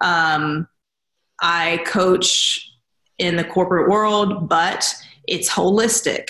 I coach in the corporate world, but it's holistic.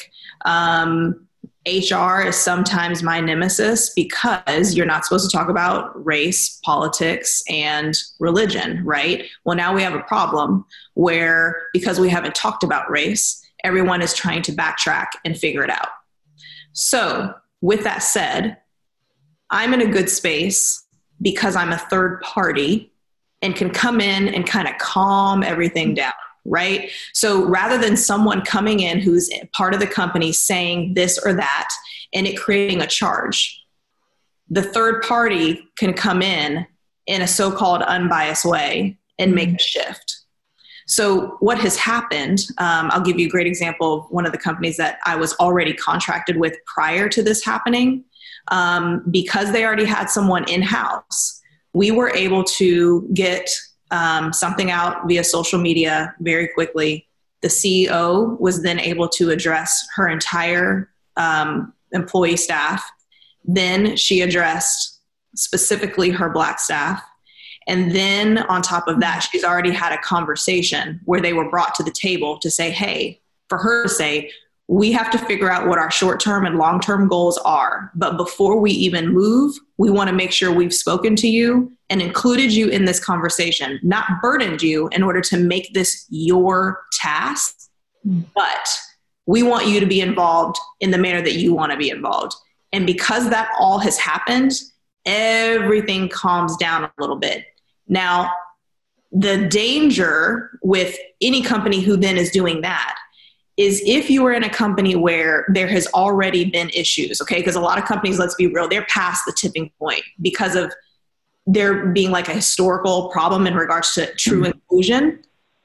HR is sometimes my nemesis because you're not supposed to talk about race, politics, and religion, right? Well, now we have a problem where, because we haven't talked about race, everyone is trying to backtrack and figure it out. So with that said, I'm in a good space because I'm a third party and can come in and kind of calm everything down. Right? So rather than someone coming in who's part of the company saying this or that and it creating a charge, the third party can come in a so-called unbiased way and make a shift. So what has happened, I'll give you a great example of one of the companies that I was already contracted with prior to this happening. Because they already had someone in-house, we were able to get something out via social media very quickly. The CEO was then able to address her entire employee staff. Then she addressed specifically her Black staff. And then on top of that, she's already had a conversation where they were brought to the table to say, hey, for her to say, we have to figure out what our short-term and long-term goals are. But before we even move, we want to make sure we've spoken to you and included you in this conversation, not burdened you in order to make this your task, but we want you to be involved in the manner that you want to be involved. And because that all has happened, everything calms down a little bit. Now, the danger with any company who then is doing that is if you are in a company where there has already been issues, okay? Because a lot of companies, let's be real, they're past the tipping point because of there being like a historical problem in regards to true inclusion.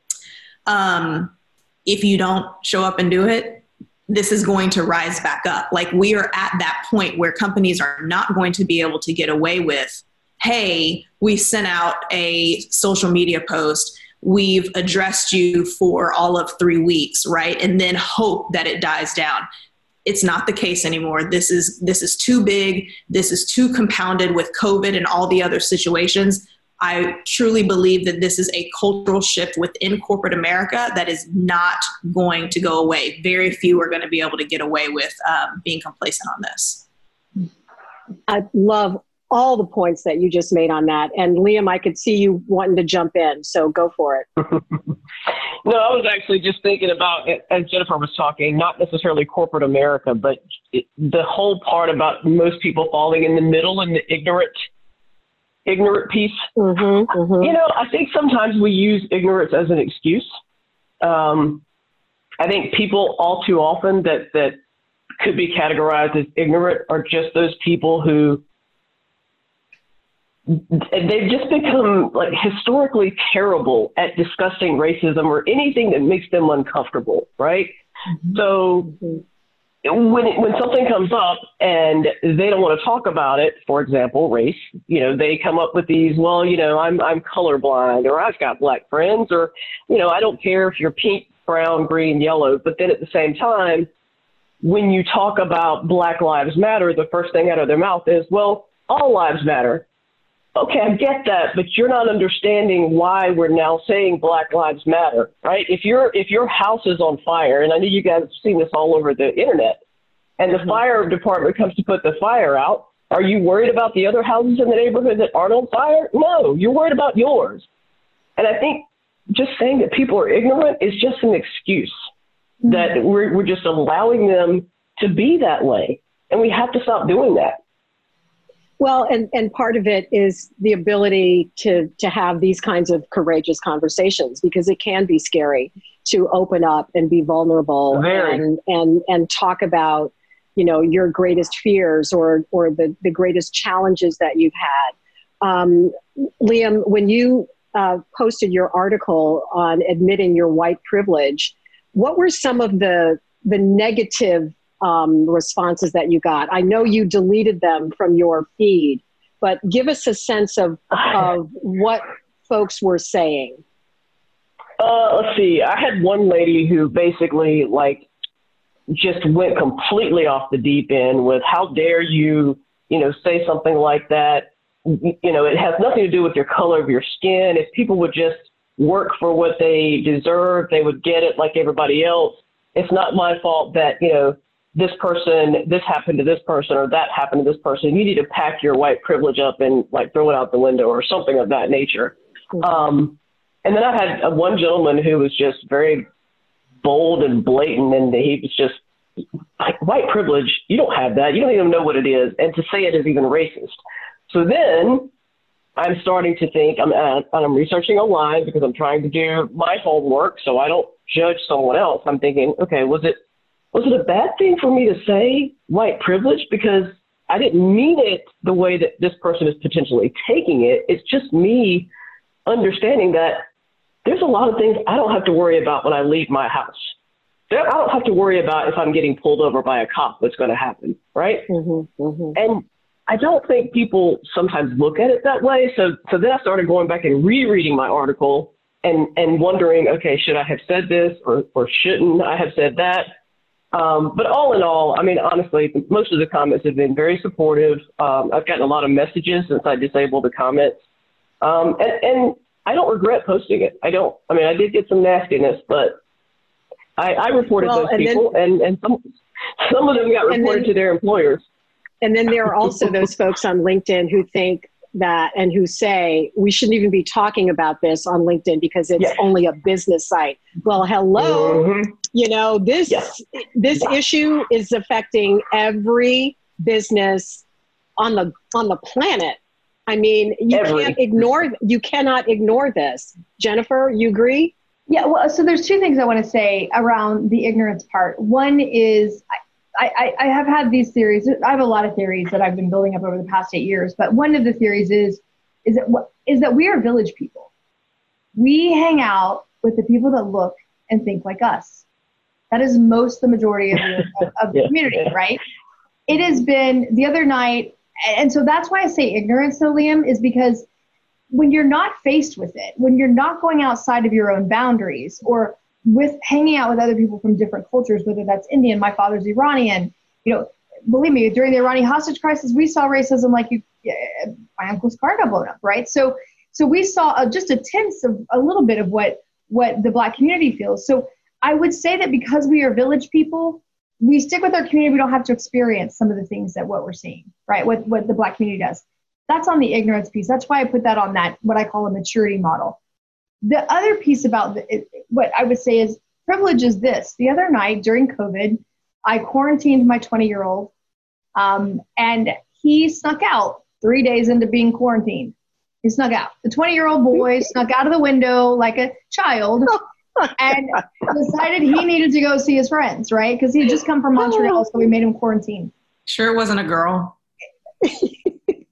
If you don't show up and do it, this is going to rise back up. Like we are at that point where companies are not going to be able to get away with, hey, we sent out a social media post, we've addressed you for all of 3 weeks, right? And then hope that it dies down. It's not the case anymore. This is too big. This is too compounded with COVID and all the other situations. I truly believe that this is a cultural shift within corporate America that is not going to go away. Very few are going to be able to get away with being complacent on this. I love all the points that you just made on that. And Liam, I could see you wanting to jump in, so go for it. No, I was actually just thinking about, as Jennifer was talking, not necessarily corporate America, but the whole part about most people falling in the middle and the ignorant piece. I think sometimes we use ignorance as an excuse. I think people all too often that could be categorized as ignorant are just those people who they've just become like historically terrible at discussing racism or anything that makes them uncomfortable, right? Mm-hmm. So when something comes up and they don't want to talk about it, for example, race, they come up with these, well, I'm colorblind, or I've got black friends, or, I don't care if you're pink, brown, green, yellow. But then at the same time, when you talk about Black Lives Matter, the first thing out of their mouth is, well, all lives matter. Okay, I get that, but you're not understanding why we're now saying Black Lives Matter, right? If your house is on fire, and I know you guys have seen this all over the internet, and the fire department comes to put the fire out, are you worried about the other houses in the neighborhood that aren't on fire? No, you're worried about yours. And I think just saying that people are ignorant is just an excuse, that we're just allowing them to be that way, and we have to stop doing that. Well, and part of it is the ability to have these kinds of courageous conversations, because it can be scary to open up and be vulnerable and talk about, your greatest fears or the greatest challenges that you've had. Liam, when you posted your article on admitting your white privilege, what were some of the negative responses that you got? I know you deleted them from your feed, but give us a sense of what folks were saying. Let's see. I had one lady who basically just went completely off the deep end with, how dare you, say something like that. It has nothing to do with your color of your skin. If people would just work for what they deserve, they would get it like everybody else. It's not my fault that, this happened to this person or that happened to this person. You need to pack your white privilege up and throw it out the window or something of that nature. Mm-hmm. And then I had one gentleman who was just very bold and blatant, and he was just like, white privilege, you don't have that. You don't even know what it is. And to say it is even racist. So then I'm starting to think, I'm researching online because I'm trying to do my homework so I don't judge someone else. I'm thinking, okay, was it a bad thing for me to say white privilege? Because I didn't mean it the way that this person is potentially taking it. It's just me understanding that there's a lot of things I don't have to worry about when I leave my house. I don't have to worry about if I'm getting pulled over by a cop, what's going to happen, right? Mm-hmm, mm-hmm. And I don't think people sometimes look at it that way. So then I started going back and rereading my article and wondering, okay, should I have said this or shouldn't I have said that? But all in all, honestly, most of the comments have been very supportive. I've gotten a lot of messages since I disabled the comments. And I don't regret posting it. I don't. I did get some nastiness, but I reported those people, and some of them got reported to their employers. And then there are also those folks on LinkedIn who think that and who say we shouldn't even be talking about this on LinkedIn because it's only a business site. Well, hello, mm-hmm. This issue is affecting every business on the planet. You cannot ignore this. Jennifer, you agree? Yeah, well, so there's two things I want to say around the ignorance part. One is I have had these theories. I have a lot of theories that I've been building up over the past 8 years, but one of the theories is that we are village people. We hang out with the people that look and think like us. That is the majority of the community, right? It has been the other night, and so that's why I say ignorance, though, Liam, is because when you're not faced with it, when you're not going outside of your own boundaries or with hanging out with other people from different cultures, whether that's Indian, my father's Iranian, believe me, during the Iranian hostage crisis, we saw racism my uncle's car got blown up, right? So we saw just a little bit of what the Black community feels. So I would say that because we are village people, we stick with our community. We don't have to experience some of the things that what we're seeing, right? What the Black community does. That's on the ignorance piece. That's why I put that on that, what I call a maturity model. The other piece about what I would say is privilege is this. The other night during COVID, I quarantined my 20-year-old and he snuck out 3 days into being quarantined. He snuck out. The 20-year-old boy snuck out of the window like a child and decided he needed to go see his friends, right? Because he had just come from Montreal, so we made him quarantine. Sure it wasn't a girl.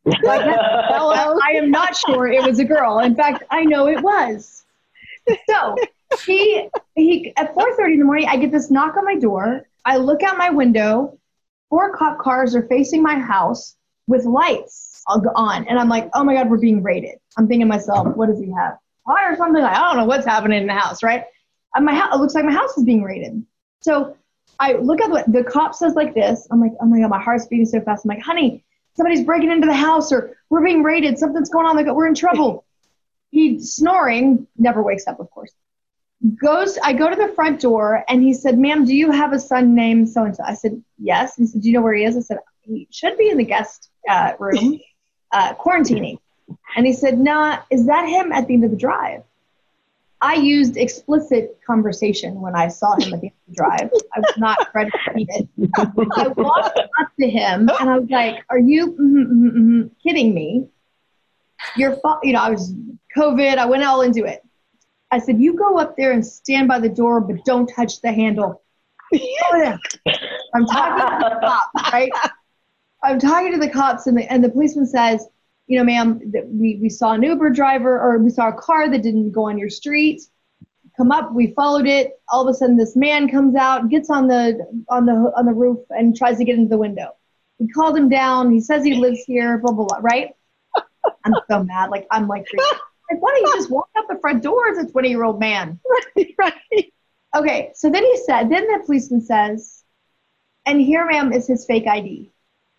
Like, hello, I am not sure it was a girl. In fact, I know it was. So he at 4:30 in the morning, I get this knock on my door. I look out my window. 4 cop cars are facing my house with lights on. And I'm like, oh my God, we're being raided. I'm thinking to myself, what does he have? Fire or something? I don't know what's happening in the house, right? And it looks like my house is being raided. So I look at the cop says like this. I'm like, oh my God, my heart's beating so fast. I'm like, honey, somebody's breaking into the house, or we're being raided. Something's going on. Like, we're in trouble. He's snoring, never wakes up, of course. I go to the front door, and he said, ma'am, do you have a son named so-and-so? I said, yes. He said, do you know where he is? I said, he should be in the guest room, quarantining. And he said, nah, is that him at the end of the drive? I used explicit conversation when I saw him at the end of the drive. I was not ready to read it. I walked up to him, and I was like, are you kidding me? I was COVID. I went all into it. I said, you go up there and stand by the door, but don't touch the handle. Oh, yeah. I'm talking to the cops, right? I'm talking to the cops, and the policeman says, you know, ma'am, we saw an Uber driver, or we saw a car that didn't go on your street. Come up, we followed it. All of a sudden, this man comes out, gets on the roof, and tries to get into the window. We called him down. He says he lives here. Blah blah blah. Right? I'm so mad. I'm like, why don't you just walk out the front door as a 20-year-old man? Right. Okay. So then the policeman says, and here, ma'am, is his fake ID.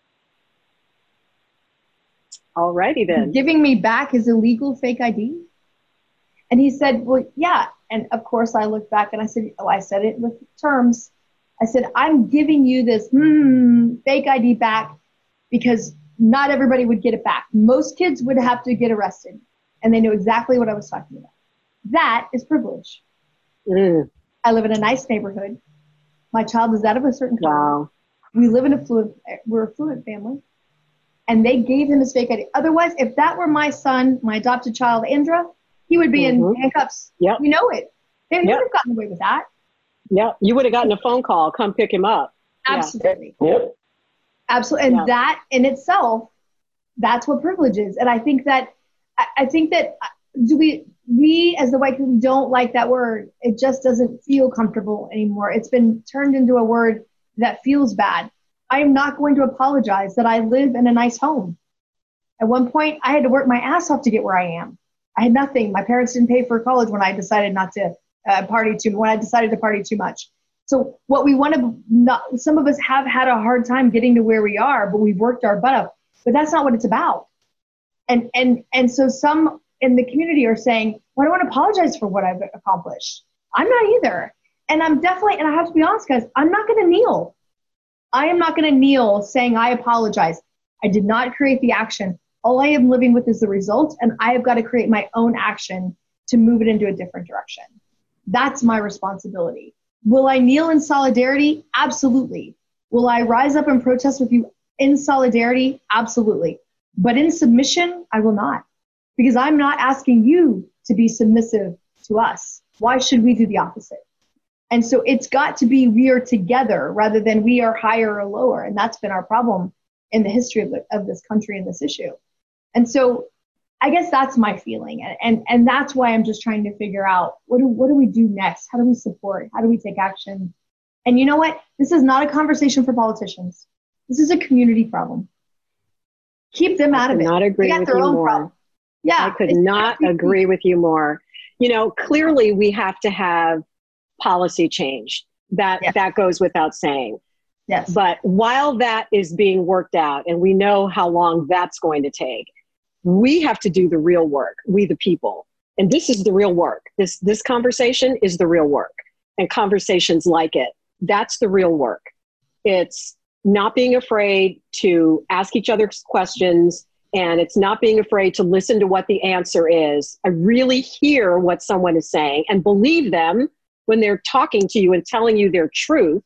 Alrighty then. Giving me back his illegal fake ID. And he said, well, yeah. And of course I looked back and I said, I said it with terms. I said, I'm giving you this fake ID back because not everybody would get it back. Most kids would have to get arrested, and they knew exactly what I was talking about. That is privilege. I live in a nice neighborhood. My child is out of a certain country. Wow. We live in we're a fluent family. And they gave him his fake ID. Otherwise, if that were my son, my adopted child, Andra, he would be in handcuffs. Yep. We know it. They would have gotten away with that. Yeah. You would have gotten a phone call. Come pick him up. Absolutely. Yep. Absolutely. And that in itself, that's what privilege is. And I think that we as the white people don't like that word. It just doesn't feel comfortable anymore. It's been turned into a word that feels bad. I am not going to apologize that I live in a nice home. At one point, I had to work my ass off to get where I am. I had nothing. My parents didn't pay for college when I decided not to when I decided to party too much. So what we want to, some of us have had a hard time getting to where we are, but we've worked our butt off. But that's not what it's about. And so some in the community are saying, well, I don't want to apologize for what I've accomplished. I'm not either. And I'm definitely, and I have to be honest, guys, I'm not going to kneel. I am not going to kneel saying I apologize. I did not create the action. All I am living with is the result, and I have got to create my own action to move it into a different direction. That's my responsibility. Will I kneel in solidarity? Absolutely. Will I rise up and protest with you in solidarity? Absolutely. But in submission, I will not. Because I'm not asking you to be submissive to us. Why should we do the opposite? And so it's got to be we are together rather than we are higher or lower. And that's been our problem in the history of this country and this issue. And so I guess that's my feeling. And that's why I'm just trying to figure out what do we do next? How do we support? How do we take action? And you know what? This is not a conversation for politicians. This is a community problem. Keep them out of it. Not agree with you more. Problem. Yeah. I could not agree with you more. You know, clearly we have to have policy change. That goes without saying. Yes. But while that is being worked out, and we know how long that's going to take, we have to do the real work, we the people. And this is the real work. This conversation is the real work. And conversations like it, that's the real work. It's not being afraid to ask each other questions, and it's not being afraid to listen to what the answer is. I really hear what someone is saying and believe them when they're talking to you and telling you their truth.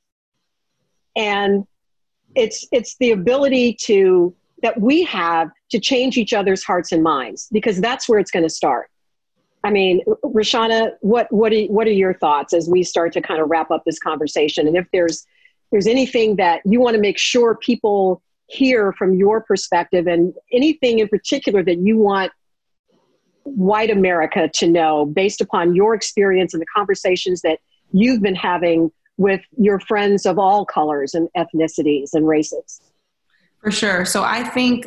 And it's the ability that we have to change each other's hearts and minds, because that's where it's going to start. I mean, Rashana, what are your thoughts as we start to kind of wrap up this conversation? And if there's anything that you want to make sure people hear from your perspective and anything in particular that you want white America to know based upon your experience and the conversations that you've been having with your friends of all colors and ethnicities and races? For sure. So I think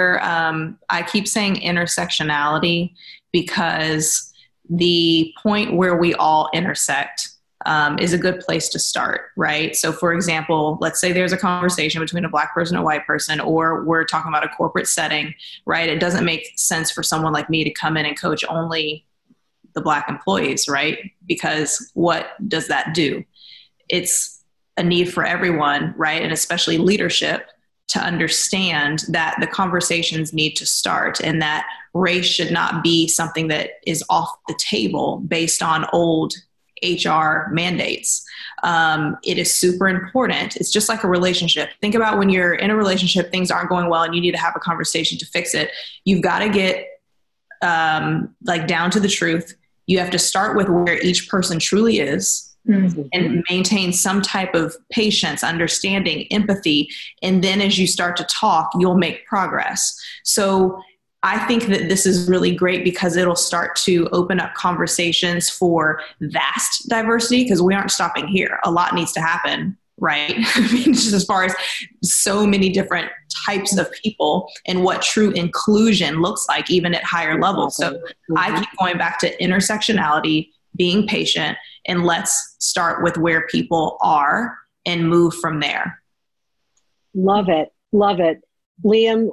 I keep saying intersectionality because the point where we all intersect is a good place to start, right? So for example, let's say there's a conversation between a Black person and a white person, or we're talking about a corporate setting, right? It doesn't make sense for someone like me to come in and coach only the Black employees, right? Because what does that do? It's a need for everyone, right? And especially leadership to understand that the conversations need to start and that race should not be something that is off the table based on old HR mandates. It is super important. It's just like a relationship. Think about when you're in a relationship, things aren't going well and you need to have a conversation to fix it. You've got to get down to the truth. You have to start with where each person truly is. Mm-hmm. And maintain some type of patience, understanding, empathy. And then as you start to talk, you'll make progress. So I think that this is really great because it'll start to open up conversations for vast diversity, because we aren't stopping here. A lot needs to happen, right? I mean, just as far as so many different types of people and what true inclusion looks like, even at higher levels. So I keep going back to intersectionality, being patient, and let's start with where people are and move from there. Love it. Love it. Liam,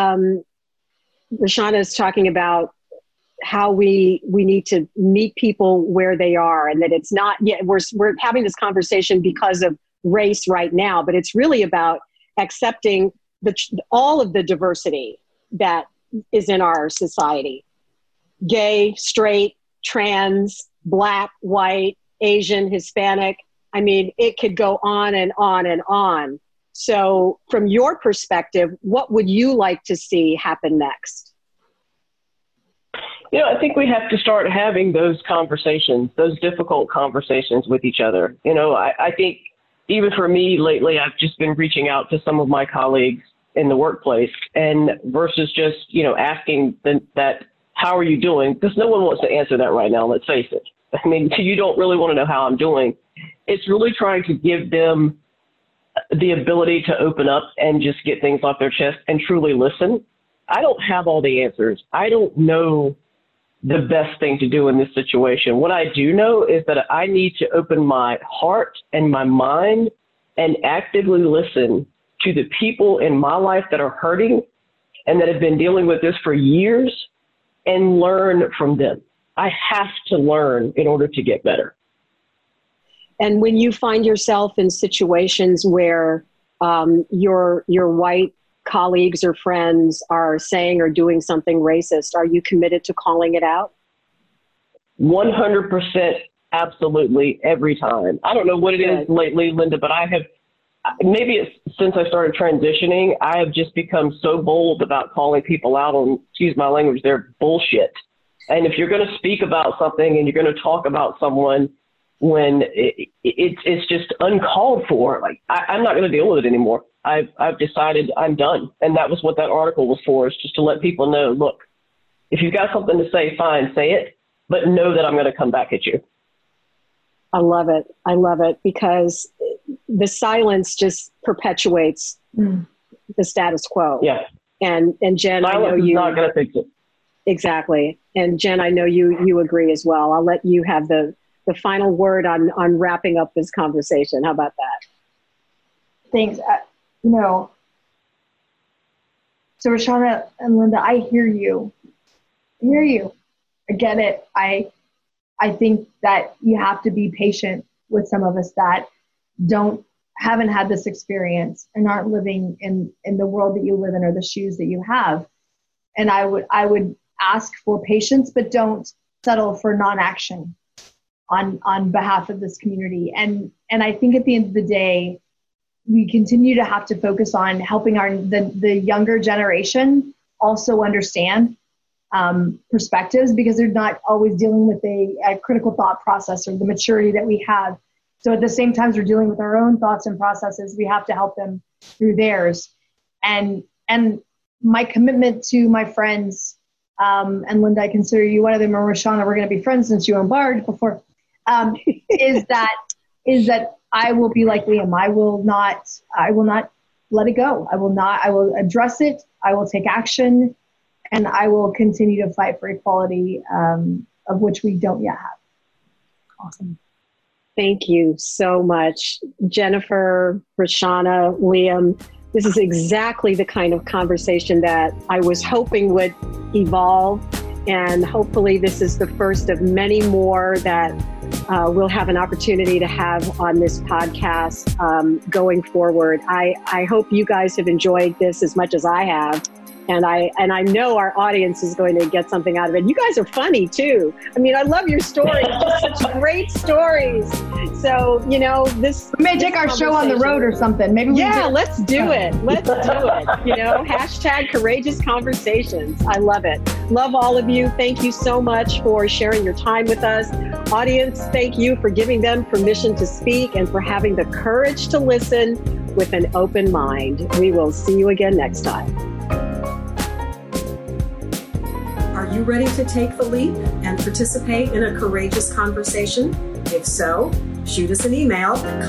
Rashana is talking about how we need to meet people where they are, and that it's not yet, we're having this conversation because of race right now, but it's really about accepting all of the diversity that is in our society. Gay, straight, trans, Black, white, Asian, Hispanic. I mean, it could go on and on and on. So from your perspective, what would you like to see happen next? I think we have to start having those conversations, those difficult conversations with each other. I think even for me lately, I've just been reaching out to some of my colleagues in the workplace, and versus just, asking that, how are you doing? Because no one wants to answer that right now, let's face it. I mean, you don't really want to know how I'm doing. It's really trying to give them the ability to open up and just get things off their chest and truly listen. I don't have all the answers. I don't know the best thing to do in this situation. What I do know is that I need to open my heart and my mind and actively listen to the people in my life that are hurting and that have been dealing with this for years and learn from them. I have to learn in order to get better. And when you find yourself in situations where your white colleagues or friends are saying or doing something racist, are you committed to calling it out? 100%, absolutely, every time. I don't know what it is lately, Linda, but maybe it's since I started transitioning, I have just become so bold about calling people out on, excuse my language, their bullshit. And if you're going to speak about something and you're going to talk about someone when it's just uncalled for, like I'm not going to deal with it anymore. I've decided I'm done. And that was what that article was for, is just to let people know, look, if you've got something to say, fine, say it, but know that I'm going to come back at you. I love it. I love it, because the silence just perpetuates the status quo. Yeah. And Jen, silence, I know you. Not going to fix it. Exactly. And Jen, I know you agree as well. I'll let you have the final word on wrapping up this conversation. How about that? Thanks. So Rashana and Linda, I hear you. I get it. I think that you have to be patient with some of us that haven't had this experience and aren't living in the world that you live in or the shoes that you have. And I would ask for patience, but don't settle for non-action on behalf of this community. And I think at the end of the day, we continue to have to focus on helping the younger generation also understand perspectives, because they're not always dealing with a critical thought process or the maturity that we have. So at the same time, we're dealing with our own thoughts and processes. We have to help them through theirs. and my commitment to my friends, and Linda, I consider you one of them, and Roshana, we're going to be friends since you own Bard before, is that I will be like Liam. I will not let it go. I will address it. I will take action, and I will continue to fight for equality, of which we don't yet have. Awesome. Thank you so much, Jennifer, Roshana, Liam. This is exactly the kind of conversation that I was hoping would evolve. And hopefully this is the first of many more that we'll have an opportunity to have on this podcast going forward. I hope you guys have enjoyed this as much as I have. And I know our audience is going to get something out of it. You guys are funny too. I mean, I love your stories, just such great stories. So, you know, we may take our show on the road or something. Maybe let's do it. Let's do it. You know, hashtag courageous conversations. I love it. Love all of you. Thank you so much for sharing your time with us. Audience, thank you for giving them permission to speak and for having the courage to listen with an open mind. We will see you again next time. Are you ready to take the leap and participate in a courageous conversation? If so, shoot us an email at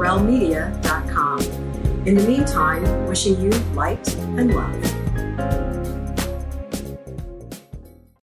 contact@lorelmedia.com. In the meantime, wishing you light and love.